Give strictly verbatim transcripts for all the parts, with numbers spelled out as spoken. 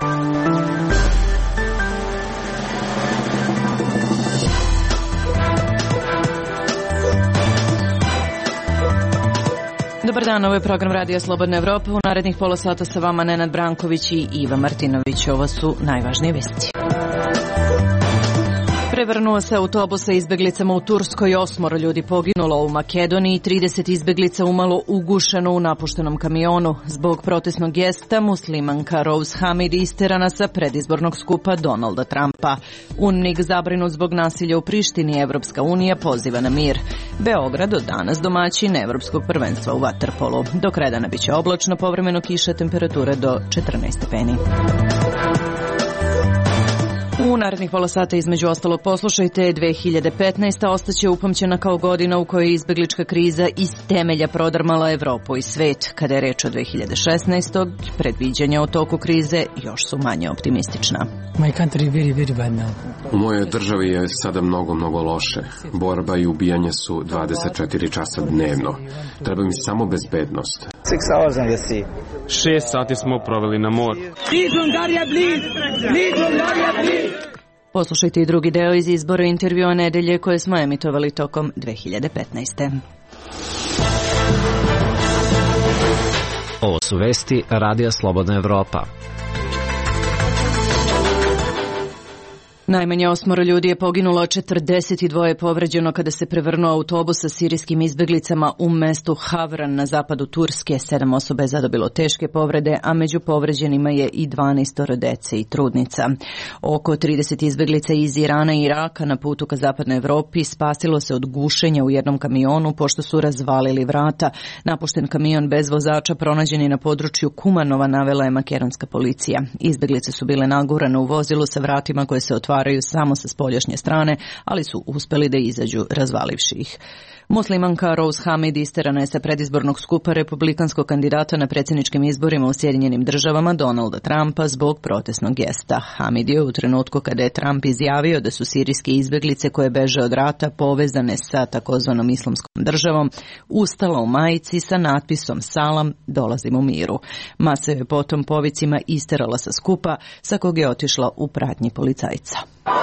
Dobar dan, ovo je program Radija Slobodna Evropa. U narednih pola sata sa vama Nenad Branković i Iva Martinović. Ovo su najvažnije vesti. Prevrnuo se autobus sa izbeglicama u Turskoj, osmoro ljudi poginulo u Makedoniji, trideset izbeglica umalo ugušeno u napuštenom kamionu. Zbog protestnog gesta muslimanka Rose Hamid isterana sa predizbornog skupa Donalda Trumpa. UNMIK zabrinut zbog nasilja u Prištini, Evropska unija poziva na mir. Beograd od danas domaćin Evropskog prvenstva u vaterpolu. Do kraja dana biće oblačno, povremeno kiša, temperature do četrnaest stepeni. U narednih pola sata između ostalog poslušajte, dve hiljade petnaesta ostaće upamćena kao godina u kojoj je izbeglička kriza iz temelja prodrmala Evropu i svet. Kada je reč o dve hiljade šesnaestoj. predviđanja o toku krize još su manje optimistična. My country very, very bad now. U mojoj državi je sada mnogo, mnogo loše. Borba i ubijanje su dvadeset četiri časa dnevno. Treba mi samo bezbednost. Šest sati smo proveli na moru. Poslušajte i drugi deo iz izbora intervjua nedelje koje smo emitovali tokom dve hiljade petnaeste. Ovo su vesti Radija Slobodna Evropa. Najmanje osmoro ljudi je poginulo, četrdeset dva je povređeno kada se prevrnuo autobus sa sirijskim izbeglicama u mestu Havran na zapadu Turske. Sedam osoba je zadobilo teške povrede, a među povređenima je i dvanaestoro dece i trudnica. Oko trideset izbeglica iz Irana i Iraka na putu ka zapadnoj Evropi spasilo se od gušenja u jednom kamionu pošto su razvalili vrata. Napušten kamion bez vozača pronađen je na području Kumanova, navela je makedonska policija. Izbeglice su bile nagurane u vozilu sa vratima koje se otvaraju samo sa spoljašnje strane, ali su uspeli da izađu razvalivši ih. Muslimanka Rose Hamid isterana je sa predizbornog skupa republikanskog kandidata na predsjedničkim izborima u Sjedinjenim državama Donalda Trumpa zbog protestnog gesta. Hamid je u trenutku kada je Trump izjavio da su sirijske izbeglice koje beže od rata povezane sa takozvanom islamskom državom ustala u majici sa natpisom Salam, dolazim u miru. Masa je potom povicima isterala sa skupa sa kog je otišla u pratnji policajca.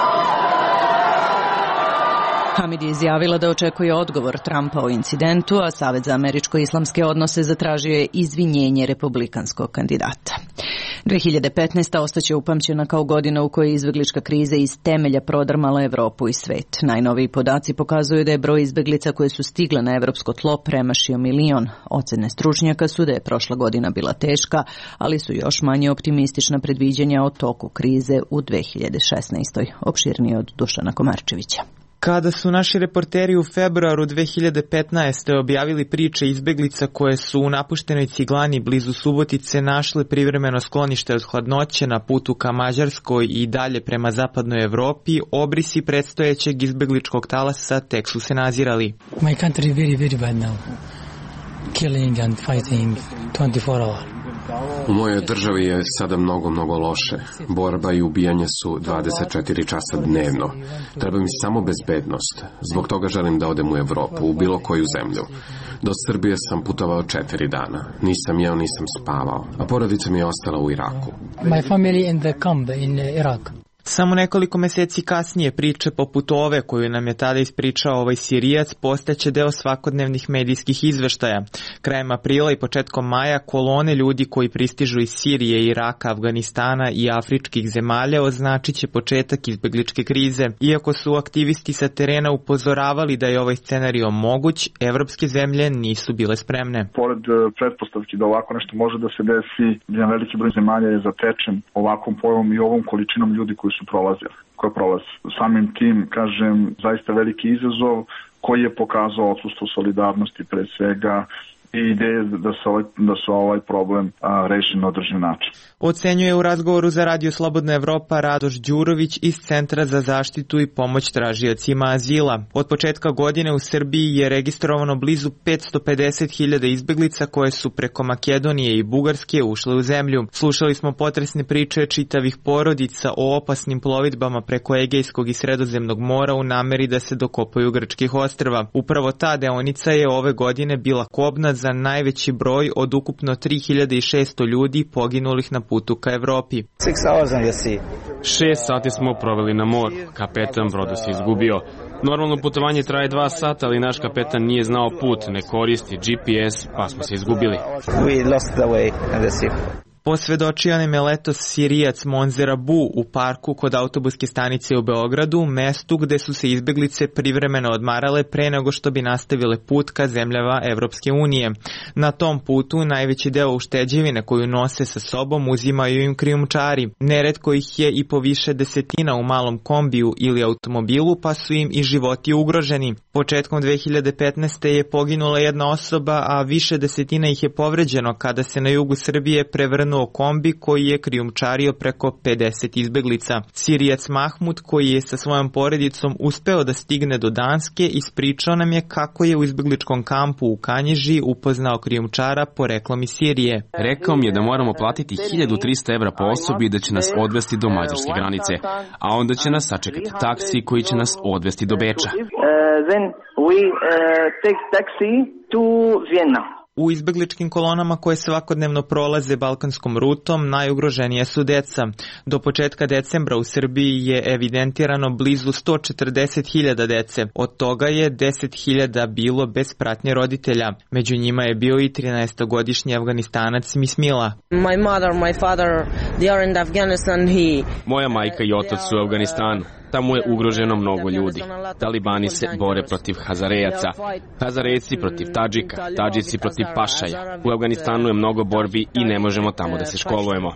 Hamid je izjavila da očekuje odgovor Trumpa o incidentu, a Savet za američko-islamske odnose zatražio je izvinjenje republikanskog kandidata. dve hiljade petnaesta ostaće upamćena kao godina u kojoj je izbeglička kriza iz temelja prodrmala Evropu i svet. Najnoviji podaci pokazuju da je broj izbeglica koje su stigle na evropsko tlo premašio milion. Ocene stručnjaka su da je prošla godina bila teška, ali su još manje optimistična predviđanja o toku krize u dve hiljade šesnaestoj. Opširnije od Dušana Komarčevića. Kada su naši reporteri u februaru dve hiljade petnaeste. objavili priče izbeglica koje su u napuštenoj Ciglani blizu Subotice našle privremeno sklonište od hladnoće na putu ka Mađarskoj i dalje prema zapadnoj Evropi, obrisi predstojećeg izbegličkog talasa tek su se nazirali. My country very, very bad now. Killing and fighting twenty-four hours. U mojoj državi je sada mnogo, mnogo loše. Borba i ubijanje su dvadeset četiri časa dnevno. Treba mi samo bezbednost. Zbog toga želim da odem u Evropu, u bilo koju zemlju. Do Srbije sam putovao četiri dana. Nisam jeo, nisam spavao. A porodica mi je ostala u Iraku. My family in the camp in Iraq. Samo nekoliko meseci kasnije priče poput ove koju nam je tada ispričao ovaj Sirijac postaće deo svakodnevnih medijskih izveštaja. Krajem aprila i početkom maja kolone ljudi koji pristižu iz Sirije, Iraka, Afganistana i afričkih zemalja označit će početak izbegličke krize. Iako su aktivisti sa terena upozoravali da je ovaj scenario moguć, evropske zemlje nisu bile spremne. Pored pretpostavki da ovako nešto može da se desi, jedan veliki broj zemalja je zatečen ovakvom pojavom i ovom količinom ljudi koji su prolazili, koje prolaze. Samim tim, kažem, zaista veliki izazov koji je pokazao odsustvo solidarnosti pre svega i ideje da se ovaj, da se ovaj problem a, reši na održiv način. Ocenjuje u razgovoru za Radio Slobodna Evropa Radoš Đurović iz Centra za zaštitu i pomoć tražiocima azila. Od početka godine u Srbiji je registrovano blizu petsto pedeset hiljada izbeglica koje su preko Makedonije i Bugarske ušle u zemlju. Slušali smo potresne priče čitavih porodica o opasnim plovidbama preko Egejskog i Sredozemnog mora u nameri da se dokopaju grčkih ostrva. Upravo ta deonica je ove godine bila kobna za najveći broj od ukupno tri hiljade šesto ljudi poginulih na putu ka Evropi. Šest sati smo proveli na moru. Kapetan broda se izgubio. Normalno putovanje traje dva sata, ali naš kapetan nije znao put, ne koristi G P S, pa smo se izgubili. Posvedočio nam je letos Sirijac Monzer Abu u parku kod autobuske stanice u Beogradu, mestu gde su se izbeglice privremeno odmarale pre nego što bi nastavile put ka zemljama Evropske unije. Na tom putu najveći deo ušteđevine koju nose sa sobom uzimaju im krijumčari. Neretko ih je i po više desetina u malom kombiju ili automobilu, pa su im i životi ugroženi. Početkom dve hiljade petnaeste. je poginula jedna osoba, a više desetina ih je povređeno kada se na jugu Srbije prevrnuo kombi koji je krijumčario preko pedeset izbeglica. Sirijac Mahmud, koji je sa svojom porodicom uspeo da stigne do Danske, ispričao nam je kako je u izbegličkom kampu u Kanjiži upoznao krijumčara poreklom iz Sirije. Rekao mi je da moramo platiti hiljadu trista evra po osobi i da će nas odvesti do mađarske granice, a onda će nas sačekati taksi koji će nas odvesti do Beča. U izbegličkim kolonama koje svakodnevno prolaze balkanskom rutom najugroženije su deca. Do početka decembra u Srbiji je evidentirano blizu sto četrdeset hiljada dece. Od toga je deset hiljada bilo bez pratnje roditelja. Među njima je bio i trinaestogodišnji Afganistanac Mismila. My mother, my father, they are in Afghanistan. He... Moja majka i otac su u Afganistanu. Tamo je ugroženo mnogo ljudi. Talibani se bore protiv Hazarejaca, Hazarejci protiv Tadžika, Tadžici protiv Pašaja. U Afganistanu je mnogo borbi i ne možemo tamo da se školujemo.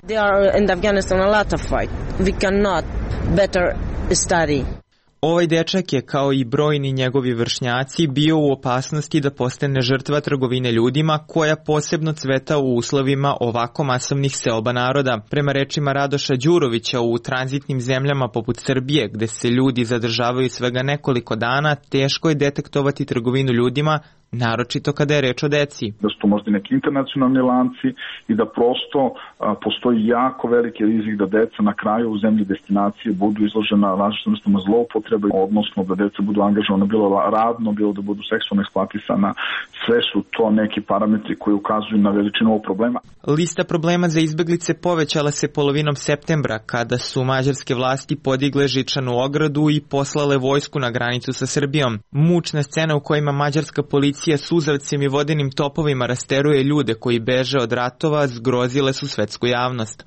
Ovaj dečak je, kao i brojni njegovi vršnjaci, bio u opasnosti da postane žrtva trgovine ljudima koja posebno cveta u uslovima ovako masovnih seoba naroda. Prema rečima Radoša Đurovića, u tranzitnim zemljama poput Srbije, gde se ljudi zadržavaju svega nekoliko dana, teško je detektovati trgovinu ljudima, naročito kada je reč o deci. Da su to možda neki internacionalni lanci i da prosto a, postoji jako veliki rizik da deca na kraju u zemlji destinacije budu izložena različitim vrstama zloupotrebe, odnosno da deca budu angažovana bilo radno, bilo da budu seksualno eksploatisana. Sve su to neki parametri koji ukazuju na veličinu ovog problema. Lista problema za izbeglice povećala se polovinom septembra, kada su mađarske vlasti podigle žičanu ogradu i poslale vojsku na granicu sa Srbijom. Mučna scena u kojima mađarska policija suzavcem i vodenim topovima rasteruje ljude koji beže od ratova zgrozile su svetsku javnost.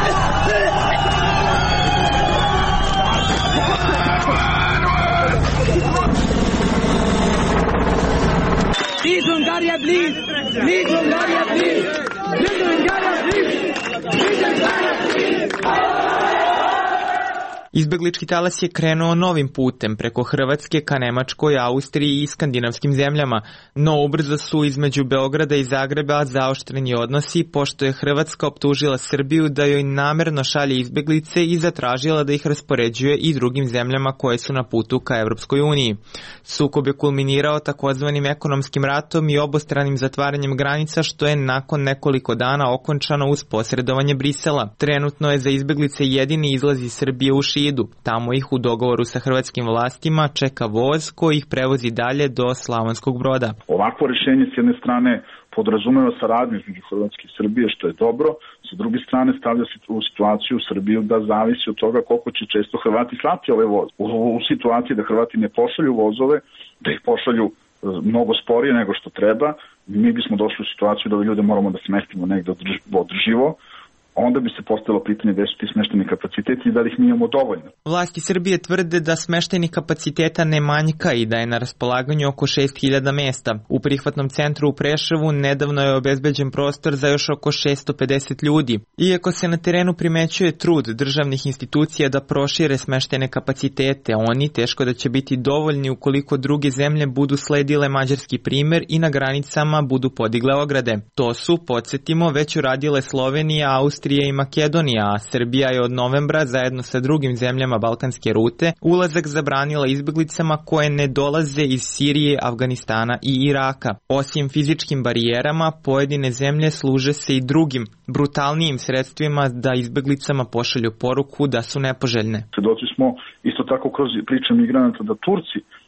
Izbeglički talas je krenuo novim putem preko Hrvatske ka Nemačkoj, Austriji i skandinavskim zemljama, no ubrzo su između Beograda i Zagreba zaoštreni odnosi, pošto je Hrvatska optužila Srbiju da joj namerno šalje izbeglice i zatražila da ih raspoređuje i drugim zemljama koje su na putu ka Evropskoj uniji. Sukob je kulminirao takozvanim ekonomskim ratom i obostranim zatvaranjem granica, što je nakon nekoliko dana okončano uz posredovanje Brisela. Trenutno je za izbeglice jedini izlaz iz Srbije u Šidu. Tamo ih u dogovoru sa hrvatskim vlastima čeka voz koji ih prevozi dalje do Slavonskog Broda. Ovakvo rješenje s jedne strane podrazumeva saradnju između Hrvatske i Srbije, što je dobro. Sa druge strane stavlja se u situaciju u Srbiju da zavisi od toga koliko će često Hrvati slati ove voze. U, u situaciji da Hrvati ne pošalju vozove, da ih pošalju mnogo sporije nego što treba, mi bismo došli u situaciju da ove ljude moramo da smestimo negde održivo, onda bi se postavilo pitanje gde su ti smešteni kapaciteti i da li ih mi imamo dovoljno. Vlasti Srbije tvrde da smeštajnih kapaciteta ne manjka i da je na raspolaganju oko šest hiljada mesta. U prihvatnom centru u Preševu nedavno je obezbeđen prostor za još oko šesto pedeset ljudi. Iako se na terenu primećuje trud državnih institucija da prošire smeštajne kapacitete, oni teško da će biti dovoljni ukoliko druge zemlje budu sledile mađarski primer i na granicama budu podigle ograde. To su, podsjetimo, već uradile Slovenija, Austrija i Makedonija, a Srbija je od novembra zajedno sa drugim zemljama balkanske rute ulazak zabranila izbeglicama koje ne dolaze iz Sirije, Afganistana i Iraka. Osim fizičkim barijerama, pojedine zemlje služe se i drugim, brutalnijim sredstvima da izbeglicama pošalju poruku da su nepoželjne. Svedoci smo isto tako kroz priče migranata da Turci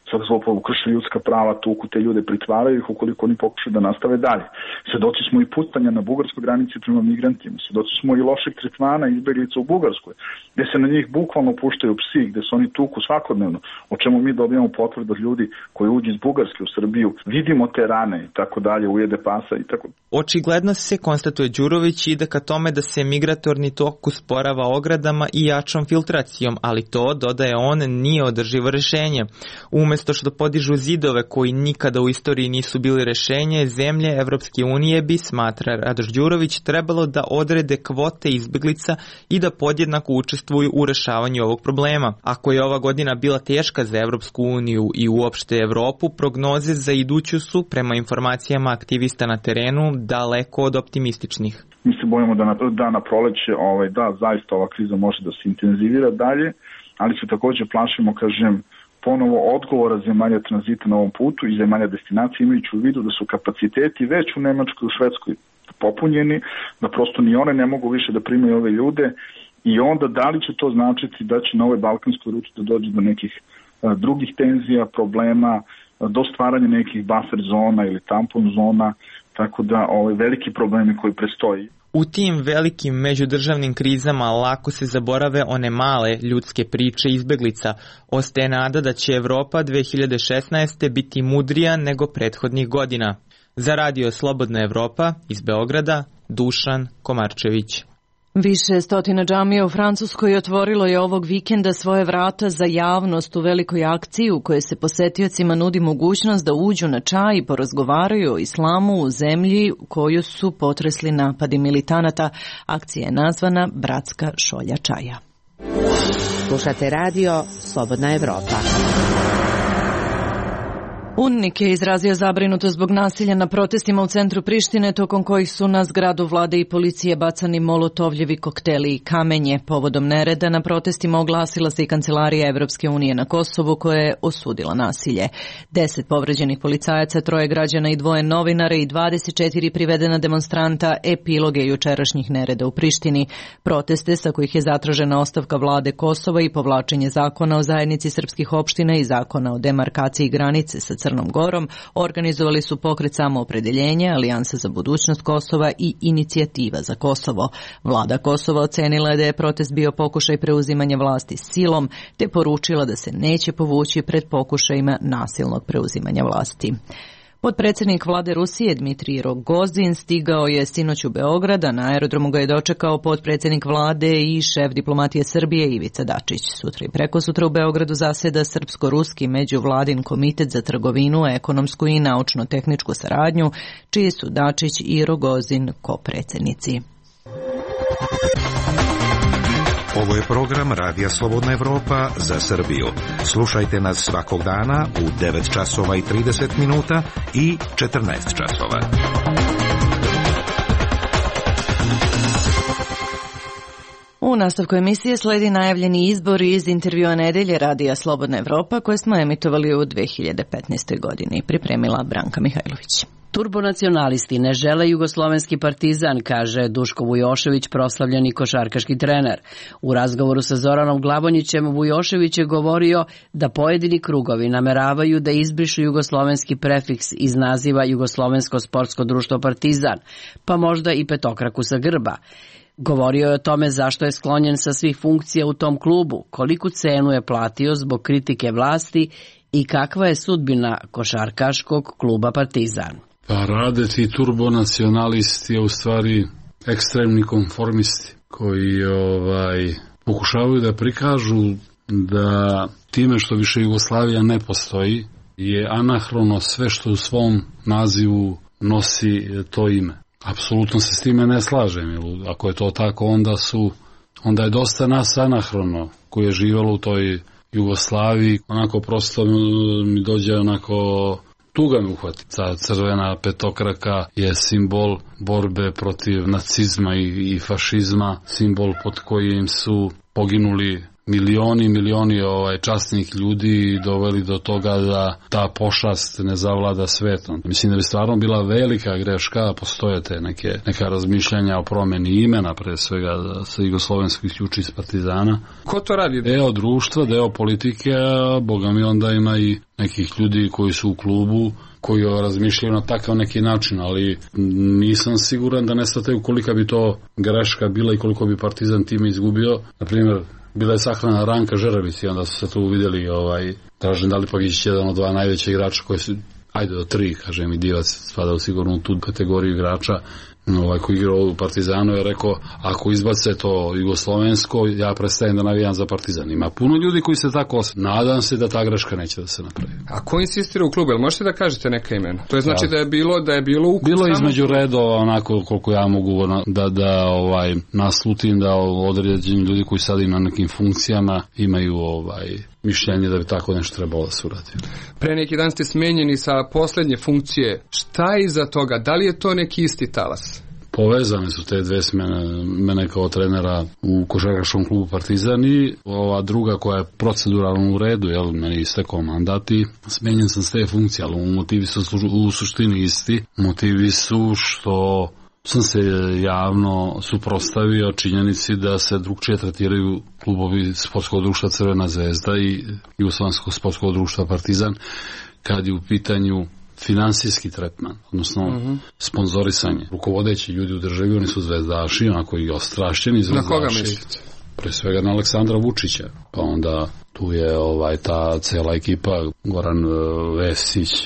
sad zlouporabu, krše ljudska prava, tuku te ljude, pritvaraju ih ukoliko oni pokušaju da nastave dalje. Svedoci smo i putanja na bugarskoj granici prema migrantima, svedoci smo i lošeg tretmana izbeglica u Bugarskoj, gde se na njih bukvalno puštaju psi, gde se oni tuku svakodnevno, o čemu mi dobijamo potvrdu od ljudi koji uđu iz Bugarske u Srbiju, vidimo te rane i tako dalje, ujede pasa i tako. Očigledno se, konstatuje Đurović, ide ka tome da se migratorni tok usporava ogradama i jačom filtracijom, ali to, dodaje on, nije održivo rešenje. Umesto što podižu zidove koji nikada u istoriji nisu bili rešenje, zemlje Evropske unije bi, smatra Radoš Đurović, trebalo da odrede kvote izbeglica i da podjednako učestvuju u rešavanju ovog problema. Ako je ova godina bila teška za Evropsku uniju i uopšte Evropu, prognoze za iduću su, prema informacijama aktivista na terenu, daleko od optimističnih. Mi se bojimo da na, da na proleće, ovaj, da, zaista ova kriza može da se intenzivira dalje, ali se takođe plašimo, kažem, ponovo odgovora zemalja tranzita na ovom putu i zemalja destinacije, imajući u vidu da su kapaciteti već u Nemačkoj i u Švedskoj popunjeni, da prosto ni one ne mogu više da primaju ove ljude i onda da li će to značiti da će na ovoj balkanskoj ruti da dođe do nekih a, drugih tenzija, problema, a, do stvaranja nekih buffer zona ili tampon zona, tako da ove veliki problemi koji prestoji. U tim velikim međudržavnim krizama lako se zaborave one male ljudske priče izbeglica. Ostaje nada da će Evropa dve hiljade šesnaeste. biti mudrija nego prethodnih godina. Za radio Slobodna Evropa iz Beograda, Dušan Komarčević. Više stotina džamija u Francuskoj otvorilo je ovog vikenda svoje vrata za javnost u velikoj akciji u kojoj se posetiocima nudi mogućnost da uđu na čaj i porazgovaraju o islamu u zemlji koju su potresli napadi militanata. Akcija je nazvana Bratska šolja čaja. Slušate radio Slobodna Evropa. UNMIK je izrazio zabrinutost zbog nasilja na protestima u centru Prištine, tokom kojih su na zgradu vlade i policije bacani molotovljevi kokteli i kamenje. Povodom nereda na protestima oglasila se i Kancelarija Evropske unije na Kosovu, koja je osudila nasilje. Deset povređenih policajaca, troje građana i dvoje novinara i dvadeset četiri privedena demonstranta epiloge jučerašnjih nereda u Prištini. Proteste, sa kojih je zatražena ostavka vlade Kosova i povlačenje zakona o zajednici srpskih opština i zakona o demarkaciji granice sa Crnom Gorom, organizovali su pokret Samoopredeljenje, Alijansa za budućnost Kosova i Inicijativa za Kosovo. Vlada Kosova ocenila je da je protest bio pokušaj preuzimanja vlasti silom, te poručila da se neće povući pred pokušajima nasilnog preuzimanja vlasti. Potpredsjednik vlade Rusije Dmitrij Rogozin stigao je sinoć u Beograd, a na aerodromu ga je dočekao potpredsjednik vlade i šef diplomatije Srbije Ivica Dačić. Sutra i prekosutra u Beogradu zaseda Srpsko-ruski međuvladin komitet za trgovinu, ekonomsku i naučno-tehničku saradnju, čiji su Dačić i Rogozin kopredsjednici. Ovo je program Radija Slobodna Evropa za Srbiju. Slušajte nas svakog dana u devet časova i trideset minuta i četrnaest časova. U nastavku emisije sledi najavljeni izbor iz intervjua nedelje Radija Slobodna Evropa koje smo emitovali u dve hiljade petnaestoj. godini. Pripremila Branka Mihajlović. Turbonacionalisti ne žele jugoslovenski Partizan, kaže Duško Vujošević, proslavljeni košarkaški trener. U razgovoru sa Zoranom Glabonjićem Vujošević je govorio da pojedini krugovi nameravaju da izbrišu jugoslovenski prefiks iz naziva Jugoslovensko sportsko društvo Partizan, pa možda i petokraku sa grba. Govorio je o tome zašto je sklonjen sa svih funkcija u tom klubu, koliku cenu je platio zbog kritike vlasti i kakva je sudbina košarkaškog kluba Partizan. Pa rade ti turbonacionalisti u stvari ekstremni konformisti koji ovaj, pokušavaju da prikažu da time što više Jugoslavija ne postoji je anahrono sve što u svom nazivu nosi to ime. Apsolutno se s time ne slažem, jer ako je to tako onda su onda je dosta nas anahrono koji je živjelo u toj Jugoslaviji, onako prosto mi dođe onako tuga me uhvati. Ta crvena petokraka je simbol borbe protiv nacizma i, i fašizma, simbol pod kojim su poginuli milioni, milioni ovaj, časnih ljudi doveli do toga da ta pošast ne zavlada svetom. Mislim da bi stvarno bila velika greška, postoje te neke, neka razmišljanja o promeni imena, pre svega da se jugoslovensko isključi iz Partizana. Ko to radi? Deo društva, deo politike, a boga mi onda ima i nekih ljudi koji su u klubu, koji razmišljaju na takav neki način, ali nisam siguran da ne shvataju kolika bi to greška bila i koliko bi Partizan time izgubio. Naprimjer, bila je sahrana Ranka Žeravić i onda su se tu vidjeli ovaj, Dražen Dalipagić, jedan od dva najveća igrača koji su, ajde do tri, kažem i Divac spadao sigurno u tu kategoriju igrača, ovaj, koji igrao u Partizanu je rekao, ako izbace to jugoslovensko, ja prestajem da navijam za Partizan. Ima puno ljudi koji se tako osjećaju. Nadam se da ta greška neće da se napravi. A ko insistira u klubu? Jel možete da kažete neka imena? To je znači da, da je bilo da je bilo u Bilo je između redova, onako koliko ja mogu da, da ovaj, naslutim da određeni ljudi koji sad na nekim funkcijama imaju ovaj, mišljenje da bi tako nešto trebalo da se uradi. Pre neki dan ste smenjeni sa poslednje funkcije. Šta je iza toga? Da li je to neki isti talas? Povezane su te dve smene, mene kao trenera u košarkaškom klubu Partizan i ova druga koja je proceduralno u redu, jel, meni istekao mandat i smenjen sam s te funkcije, ali motivi su u suštini isti. Motivi su što sam se javno suprotstavio činjenici da se drugčije tretiraju klubovi sportskog društva Crvena zvezda i Jugoslovenskog sportskog društva Partizan kad je u pitanju finansijski tretman, odnosno uh-huh. sponzorisanje. Rukovodeći ljudi u državi, oni su zvezdaši, onako i ostrašćeni zvezdaši. Na koga mislite? Pre svega na Aleksandra Vučića, pa onda tu je ovaj ta cela ekipa, Goran Vesić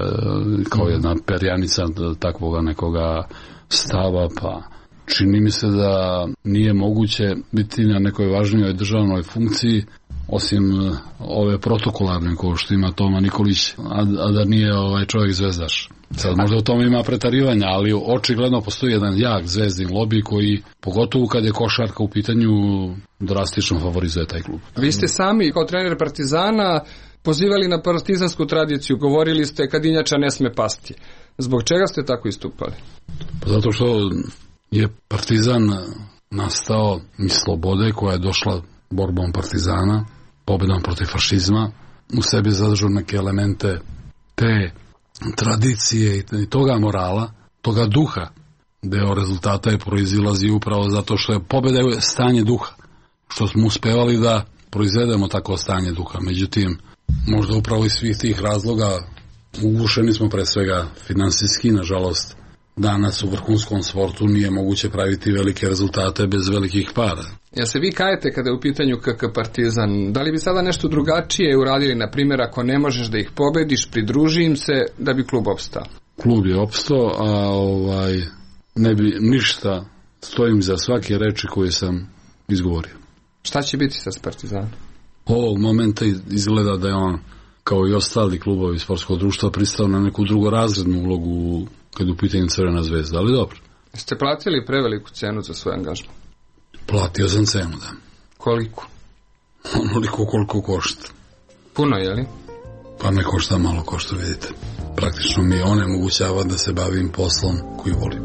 kao jedna perjanica takvoga nekoga stava, pa čini mi se da nije moguće biti na nekoj važnijoj državnoj funkciji osim ove protokolarne ko što ima Toma Nikolić, a, a da nije ovaj čovjek zvezdaš. Sad možda u tome ima pretarivanja, ali očigledno postoji jedan jak zvezdin lobby koji, pogotovo kad je košarka u pitanju, drastično favorizuje taj klub. Vi ste sami kao trener Partizana pozivali na partizansku tradiciju, govorili ste Kadinjača ne sme pasti. Zbog čega ste tako istupali? Pa zato što je Partizan nastao iz slobode koja je došla borbom Partizana, pobedom protiv fašizma, u sebi zadržu neke elemente te tradicije i toga morala, toga duha. Deo rezultata je proizilazi upravo zato što je pobeda je stanje duha, što smo uspevali da proizvedemo tako stanje duha. Međutim, možda upravo iz svih tih razloga ugušeni smo pre svega finansijski, nažalost. Danas u vrhunskom sportu nije moguće praviti velike rezultate bez velikih para. Ja se vi kajete kada je u pitanju K K Partizan, da li bi sada nešto drugačije uradili, na primjer ako ne možeš da ih pobediš, pridruži im se da bi klub opstao? Klub je opstao, a ovaj, ne bi ništa, stojim za svake reči koje sam izgovorio. Šta će biti sa Partizanom? Ovog momenta izgleda da je on, kao i ostali klubovi sportskog društva, pristao na neku drugorazrednu ulogu kad je u pitanju Crvena zvezda, ali dobro. Ste platili preveliku cenu za svoj angažman? Platio sam cenu, da. Koliko? Onoliko koliko košta. Puno, je li? Pa ne košta, malo košta, vidite. Praktično mi onemogućava da se bavim poslom koji volim.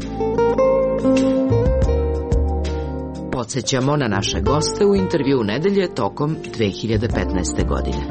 Podsećamo na naše goste u intervju nedelje tokom dve hiljade petnaeste. godine.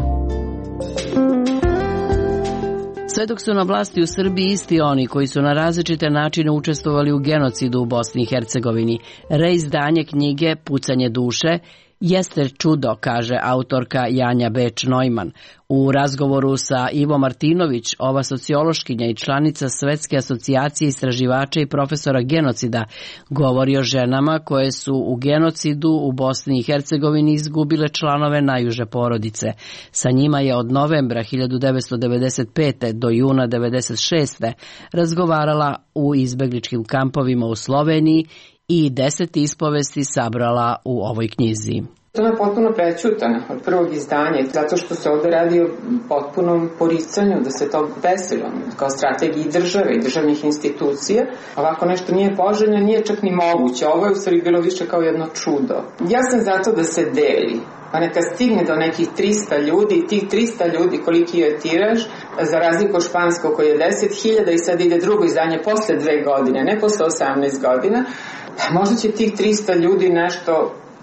Sve dok su na vlasti u Srbiji isti oni koji su na različite načine učestvovali u genocidu u Bosni i Hercegovini, reizdanje knjige Pucanje duše jeste čudo, kaže autorka Janja Beč-Neumann. U razgovoru sa Ivo Martinović, ova sociološkinja i članica Svetske asocijacije istraživača i profesora genocida, govori o ženama koje su u genocidu u Bosni i Hercegovini izgubile članove najuže porodice. Sa njima je od novembra hiljadu devetsto devedeset pete. do juna devedeset šeste. razgovarala u izbegličkim kampovima u Sloveniji i deset ispovesti sabrala u ovoj knjizi. To je potpuno prećutano od prvog izdanja, zato što se ovde radi o potpunom poricanju da se to desilo kao strategiji države i državnih institucija. Ovako nešto nije poželjno, nije čak ni moguće. Ovo je u stvari bilo više kao jedno čudo. Ja sam zato da se deli. Pa neka stigne do nekih trista ljudi i tih trista ljudi koliki je tiraž, za razliku od španskog koji je deset hiljada i sad ide drugo izdanje posle dve godine, ne posle osamnaest godina, možda će tih trista ljudi nešto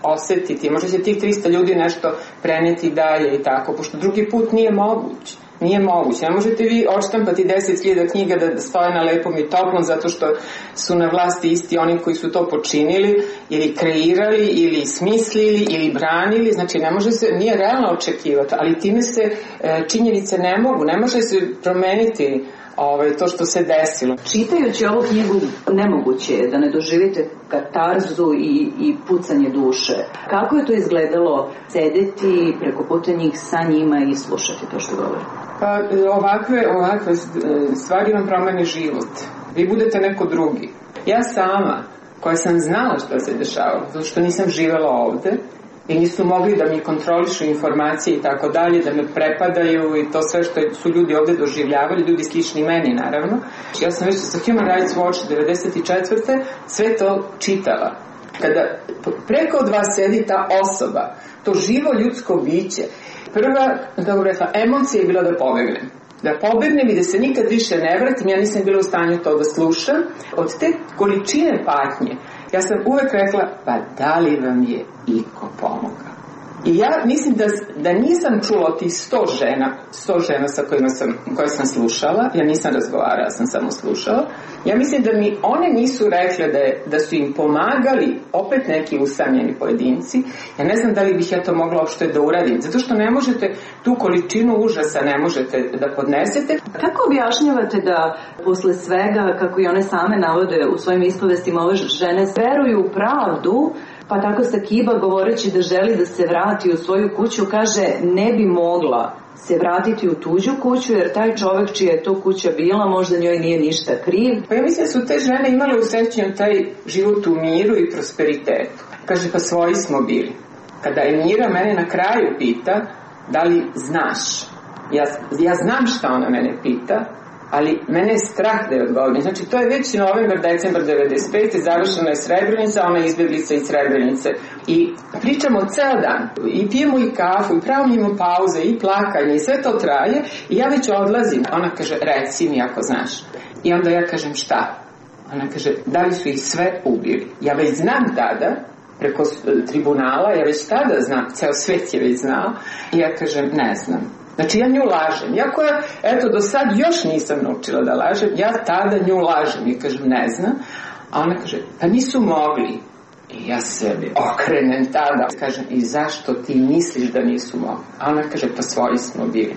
osetiti, možda će tih trista ljudi nešto preneti dalje i tako, pošto drugi put nije moguće. Nije moguće. Ne možete vi odštampati deset hiljada knjiga da stoje na lepom i toplom zato što su na vlasti isti oni koji su to počinili ili kreirali ili smislili ili branili. Znači ne može se, nije realno očekivati, ali time se e, činjenice ne mogu, ne može se promeniti ovaj, to što se desilo. Čitajući ovu knjigu nemoguće je da ne doživite katarzu i, i pucanje duše. Kako je to izgledalo sedeti preko puta njih sa njima i slušati to što govore? Pa ovakve, ovakve stvari vam promeni život. Vi budete neko drugi. Ja sama, koja sam znala što se dešavalo, zato što nisam živela ovde, i nisu mogli da mi kontrolišu informacije i tako dalje, da me prepadaju i to sve što su ljudi ovde doživljavali, ljudi slični meni naravno. Ja sam već sa Human Rights Watch devedeset četvrte sve to čitala. Kada preko od vas sedi ta osoba, to živo ljudsko biće, prva, kako rekla, emocija je bila da pobegnem. Da pobegnem i da se nikad više ne vratim, ja nisam bila u stanju to da slušam. Od te količine patnje, ja sam uvek rekla, pa da li vam je iko pomogao? I ja mislim da, da nisam čula od tih sto žena, sto žena sa kojima sam, koje sam slušala, ja nisam razgovarala, ja sam samo slušala, ja mislim da mi one nisu rekle da, je, da su im pomagali opet neki usamljeni pojedinci. Ja ne znam da li bih ja to mogla uopšte da uradim, zato što ne možete tu količinu užasa ne možete da podnesete. Kako objašnjavate da posle svega, kako i one same navode u svojim ispovestima, ove žene veruju u pravdu, pa tako Sakiba, govoreći da želi da se vrati u svoju kuću, kaže ne bi mogla se vratiti u tuđu kuću, jer taj čovek čija je to kuća bila, možda njoj nije ništa kriv. Pa ja mislim da su te žene imale u sećanju taj život u miru i prosperitetu. Kaže, pa svoji smo bili. Kada Emira mene na kraju pita, da li znaš? Ja, ja znam šta ona mene pita, ali mene je strah da je odgovorim. Znači, to je već novembar, decembar devedeset pete završena je Srebrenica, ona je izbeglica iz Srebrenice. I pričamo ceo dan, i pijemo i kafu, i pravimo pauze, i plakanje, i sve to traje, i ja već odlazim. Ona kaže, reci mi ako znaš. I onda ja kažem, šta? Ona kaže, da li su ih sve ubili? Ja već znam tada, preko tribunala, ja već tada znam, ceo svet je već znao, i ja kažem, ne znam. Znači ja nju lažem. Iako ja, eto, do sad još nisam naučila da lažem, ja tada nju lažem i kažem ne znam. A ona kaže, pa nisu mogli. I ja sebi okrenem tada. Kažem, i zašto ti misliš da nisu mogli? A ona kaže, pa svoji smo bili.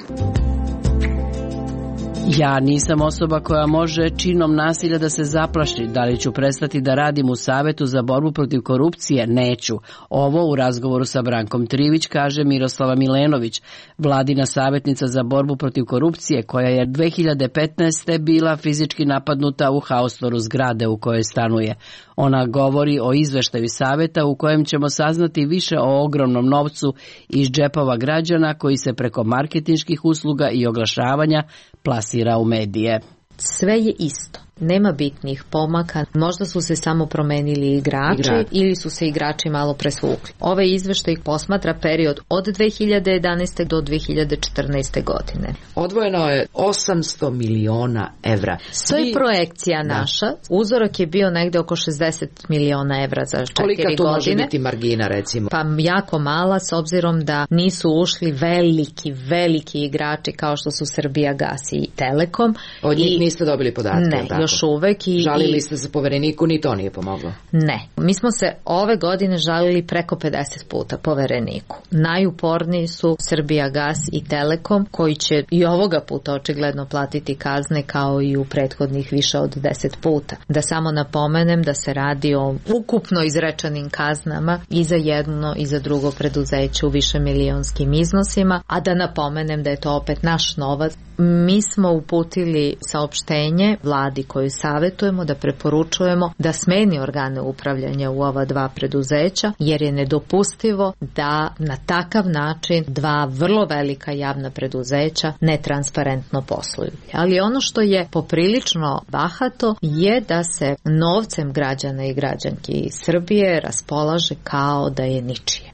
Ja nisam osoba koja može činom nasilja da se zaplaši. Da li ću prestati da radim u Savetu za borbu protiv korupcije? Neću. Ovo u razgovoru sa Brankom Trivić kaže Miroslava Milenović, vladina savjetnica za borbu protiv korupcije, koja je dve hiljade petnaeste. bila fizički napadnuta u haostoru zgrade u kojoj stanuje. Ona govori o izveštaju Saveta u kojem ćemo saznati više o ogromnom novcu iz džepova građana koji se preko marketinških usluga i oglašavanja plasira u medije. Sve je isto. Nema bitnih pomaka, možda su se samo promenili igrači Igra. ili su se igrači malo presvukli. Ovaj izveštaj posmatra period od dve hiljade jedanaeste. do dve hiljade četrnaeste. godine. Odvojeno je osamsto miliona evra. Svi... To je projekcija da. naša. Uzorak je bio negde oko šezdeset miliona evra za četiri godine. Kolika tu može biti margina, recimo? Pa jako mala, s obzirom da nisu ušli veliki, veliki igrači kao što su Srbijagas i Telekom. Od njih I... niste dobili podatke? Ne, tako? Još uvek. I, žalili i... ste se povereniku, ni to nije pomoglo? Ne. Mi smo se ove godine žalili preko pedeset puta povereniku. Najuporniji su Srbijagas i Telekom, koji će i ovoga puta očigledno platiti kazne kao i u prethodnih više od deset puta. Da samo napomenem da se radi o ukupno izrečenim kaznama i za jedno i za drugo preduzeće u više milionskim iznosima, a da napomenem da je to opet naš novac. Mi smo uputili saopštenje vladi koju savjetujemo da preporučujemo da smeni organe upravljanja u ova dva preduzeća, jer je nedopustivo da na takav način dva vrlo velika javna preduzeća netransparentno posluju. Ali ono što je poprilično bahato je da se novcem građana i građanki Srbije raspolaže kao da je ničije.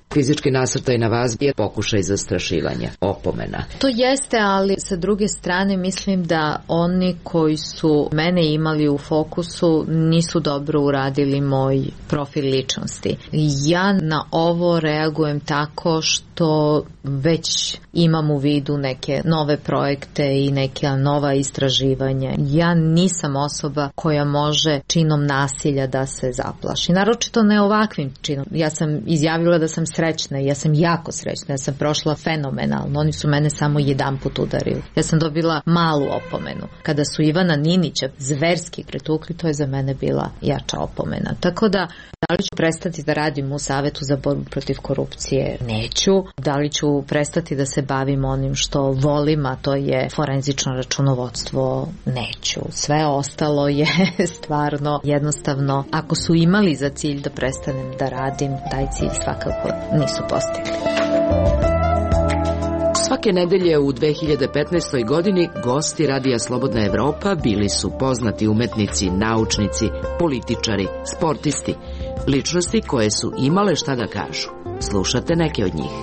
Fizički nasrtaj na vas je pokušaj zastrašivanja, opomena. To jeste, ali sa druge strane mislim da oni koji su mene imali u fokusu nisu dobro uradili moj profil ličnosti. Ja na ovo reagujem tako što već imam u vidu neke nove projekte i neke nova istraživanja. Ja nisam osoba koja može činom nasilja da se zaplaši. Naročito ne ovakvim činom. Ja sam izjavila da sam srećna, ja sam jako srećna, ja sam prošla fenomenalno. Oni su mene samo jedan put udarili. Ja sam dobila malu opomenu. Kada su Ivana Ninića zverski pretukli, to je za mene bila jača opomena. Tako da, da li ću prestati da radim u Savetu za borbu protiv korupcije? Neću. Da li ću prestati da se bavim onim što volim, a to je forenzično računovodstvo? Neću. Sve ostalo je stvarno jednostavno. Ako su imali za cilj da prestanem da radim, taj cilj svakako nisu postigli. Svake nedelje u dve hiljade petnaestoj. godini gosti Radija Slobodna Evropa bili su poznati umetnici, naučnici, političari, sportisti, ličnosti koje su imale šta da kažu. Slušate neke od njih.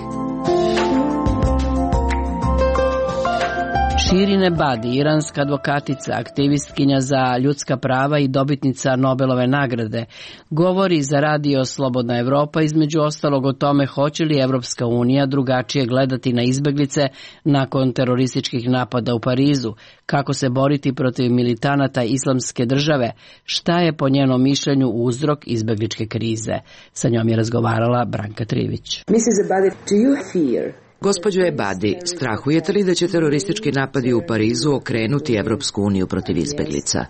Shirin Ebadi, iranska advokatica, aktivistkinja za ljudska prava i dobitnica Nobelove nagrade, govori za Radio Slobodna Evropa između ostalog o tome hoće li Evropska unija drugačije gledati na izbeglice nakon terorističkih napada u Parizu, kako se boriti protiv militanata islamske države, šta je po njenom mišljenju uzrok izbegličke krize. Sa njom je razgovarala Branka Trivić. missus Ebadi, do you fear Gospođo Ebadi, strahujete li da će teroristički napadi u Parizu okrenuti Evropsku uniju protiv izbeglica?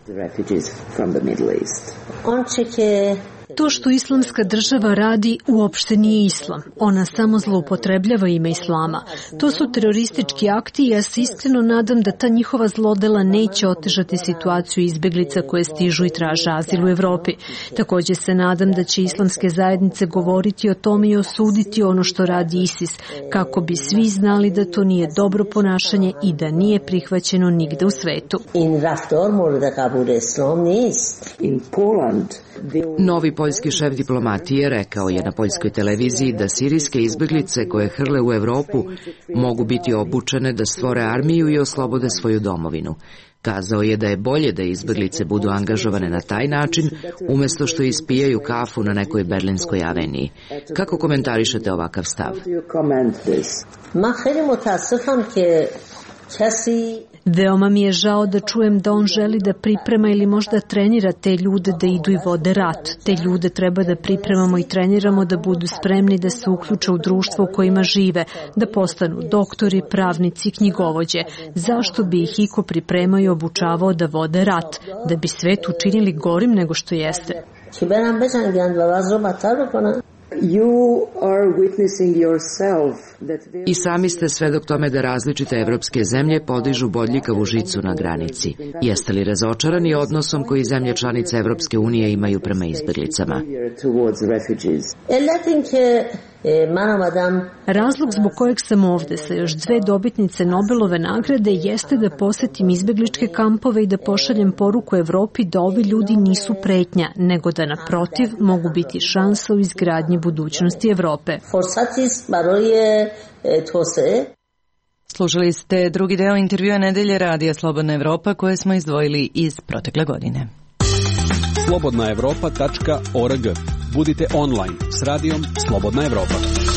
To što islamska država radi uopšte nije islam. Ona samo zloupotrebljava ime islama. To su teroristički akti i ja se iskreno nadam da ta njihova zlodela neće otežati situaciju izbeglica koje stižu i traže azil u Evropi. Također se nadam da će islamske zajednice govoriti o tome i osuditi ono što radi ISIS, kako bi svi znali da to nije dobro ponašanje i da nije prihvaćeno nigde u svetu. Novi poljski šef diplomatije rekao je na poljskoj televiziji da sirijske izbeglice koje hrle u Evropu mogu biti obučene da stvore armiju i oslobode svoju domovinu. Kazao je da je bolje da izbeglice budu angažovane na taj način, umjesto što ispijaju kafu na nekoj berlinskoj aveniji. Kako komentarišete ovakav stav? Veoma mi je žao da čujem da on želi da priprema ili možda trenira te ljude da idu i vode rat. Te ljude treba da pripremamo i treniramo da budu spremni da se uključe u društvo u kojima žive, da postanu doktori, pravnici, knjigovođe. Zašto bi ih iko pripremao i obučavao da vode rat? Da bi svet učinili gorim nego što jeste. I sami ste svedok tome da različite evropske zemlje podižu bodljikavu žicu na granici. Jeste li razočarani odnosom koji zemlje članice Evropske unije imaju prema izbeglicama? Razlog zbog kojeg sam ovde sa još dve dobitnice Nobelove nagrade jeste da posetim izbegličke kampove i da pošaljem poruku Evropi da ovi ljudi nisu pretnja, nego da naprotiv mogu biti šansa u izgradnji budućnosti Evrope. Slušali ste drugi deo intervjua nedelje Radija Slobodna Evropa koje smo izdvojili iz protekle godine. slobodna evropa tačka org. Budite online s radijom Slobodna Evropa.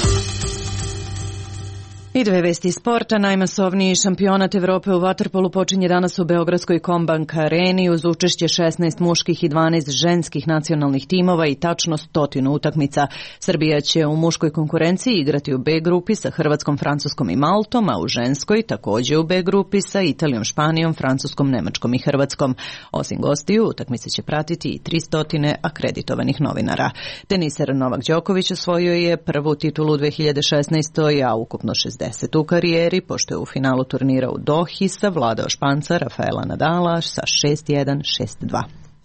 I dve vesti sporta. Najmasovniji šampionat Evrope u vaterpolu počinje danas u Beogradskoj Kombank areni uz učešće šesnaest muških i dvanaest ženskih nacionalnih timova i tačno stotinu utakmica. Srbija će u muškoj konkurenciji igrati u B grupi sa Hrvatskom, Francuskom i Maltom, a u ženskoj također u B grupi sa Italijom, Španijom, Francuskom, Nemačkom i Hrvatskom. Osim gostiju, utakmice će pratiti i tristo akreditovanih novinara. Teniser Novak Đoković osvojio je prvu titulu u dve hiljade šesnaestoj. a ukupno šezdeset u karijeri, pošto je u finalu turnira u Dohi savladao Španca Rafaela Nadala sa šest jedan, šest dva.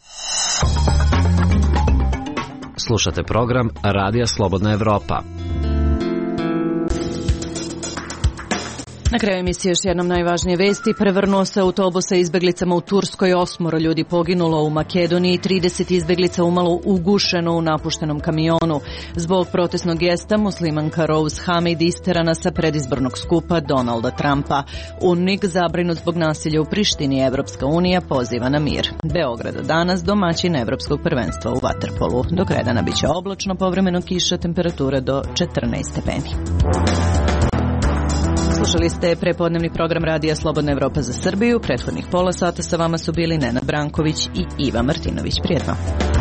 Slušate program Radija Slobodna Evropa. Na kraju emisije još jednom najvažnije vesti. Prevrnuo se autobus sa izbeglicama u Turskoj, osmoro ljudi poginulo u Makedoniji, trideset izbeglica umalo ugušeno u napuštenom kamionu. Zbog protestnog gesta muslimanka Rose Hamid isterana sa predizbornog skupa Donalda Trumpa. UNMIK zabrinut zbog nasilja u Prištini, Evropska unija poziva na mir. Beograd danas domaćin Evropskog prvenstva u vaterpolu. Do kraja dana biće oblačno, povremeno kiša, temperatura do četrnaest stepeni. Slušali ste prepodnevni program Radija Slobodna Evropa za Srbiju. Prethodnih pola sata sa vama su bili Nenad Branković i Iva Martinović. Prijetno.